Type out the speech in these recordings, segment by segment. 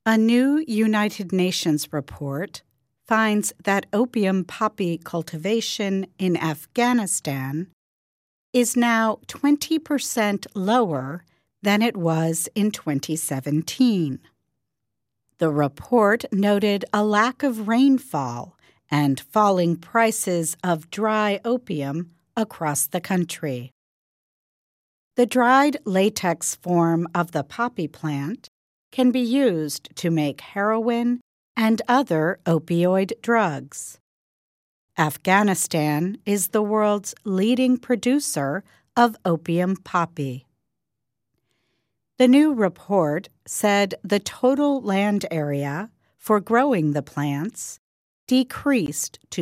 A new United Nations report finds that opium poppy cultivation in Afghanistan is now 20% lower than it was in 2017. The report noted a lack of rainfall and falling prices of dry opium across the country. The dried latex form of the poppy plant can be used to make heroin and other opioid drugs. Afghanistan is the world's leading producer of opium poppy. The new report said the total land area for growing the plants decreased to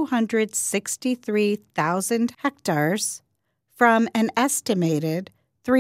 263,000 hectares from an estimated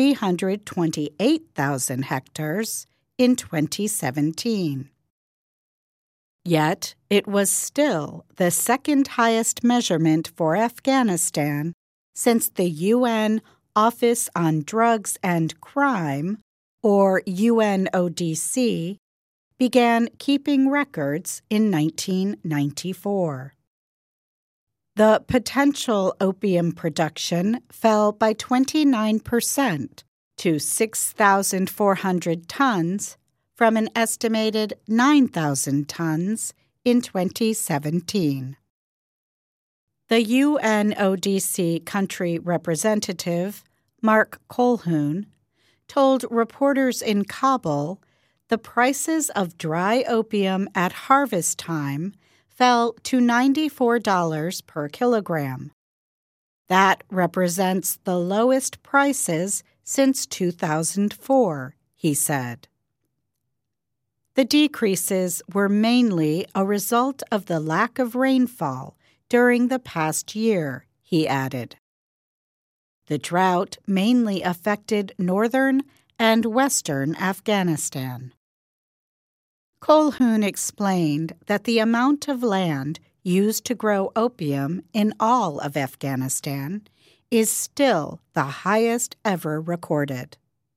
328,000 hectares in 2017. Yet it was still the second highest measurement for Afghanistan since the UN Office on Drugs and Crime, or UNODC, began keeping records in 1994. The potential opium production fell by 29% to 6,400 tons from an estimated 9,000 tons in 2017. The UNODC country representative, Mark Colquhoun, told reporters in Kabul the prices of dry opium at harvest time fell to $94 per kilogram. That represents the lowest prices since 2004, he said. The decreases were mainly a result of the lack of rainfall during the past year, he added. The drought mainly affected northern and western Afghanistan. Colquhoun explained that the amount of land used to grow opium in all of Afghanistan is still the highest ever recorded.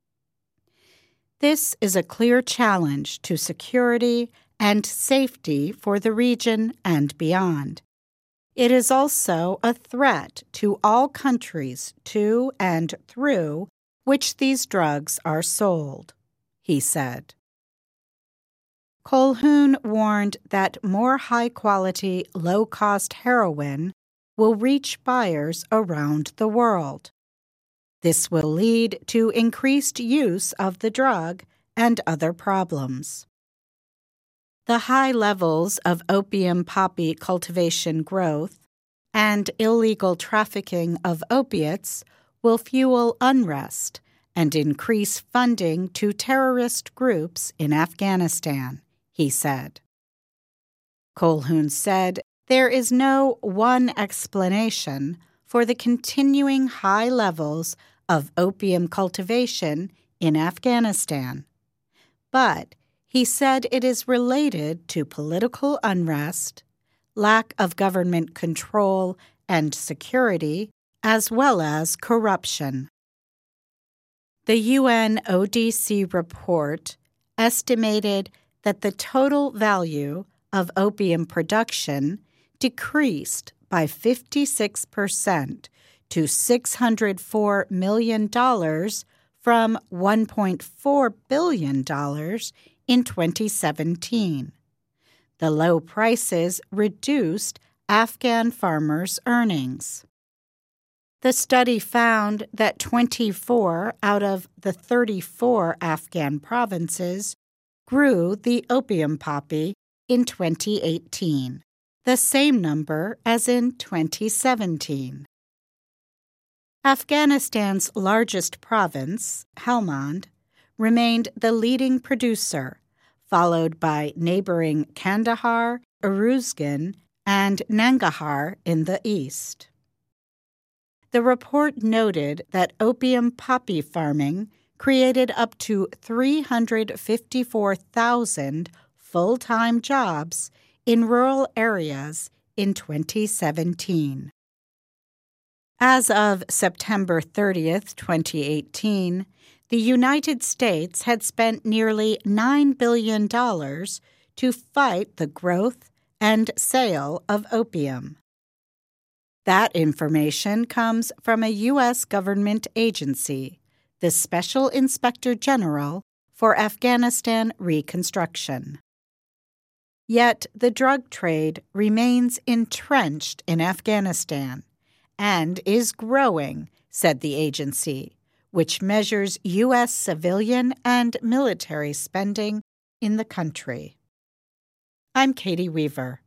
This is a clear challenge to security and safety for the region and beyond. It is also a threat to all countries to and through which these drugs are sold, he said. Colquhoun warned that more high-quality, low-cost heroin will reach buyers around the world. This will lead to increased use of the drug and other problems. The high levels of opium poppy cultivation growth and illegal trafficking of opiates will fuel unrest and increase funding to terrorist groups in Afghanistan, he said. Colquhoun said there is no one explanation for the continuing high levels of opium cultivation in Afghanistan, but he said it is related to political unrest, lack of government control and security, as well as corruption. The UNODC report estimated that the total value of opium production decreased by 56% to $604 million from $1.4 billion in 2017. The low prices reduced Afghan farmers' earnings. The study found that 24 out of the 34 Afghan provinces grew the opium poppy in 2018, the same number as in 2017. Afghanistan's largest province, Helmand, remained the leading producer, followed by neighboring Kandahar, Uruzgan, and Nangarhar in the east. The report noted that opium poppy farming created up to 354,000 full-time jobs in rural areas in 2017. As of September 30th, 2018, the United States had spent nearly $9 billion to fight the growth and sale of opium. That information comes from a U.S. government agency, the Special Inspector General for Afghanistan Reconstruction. Yet the drug trade remains entrenched in Afghanistan and is growing, said the agency, which measures U.S. civilian and military spending in the country. I'm Katie Weaver.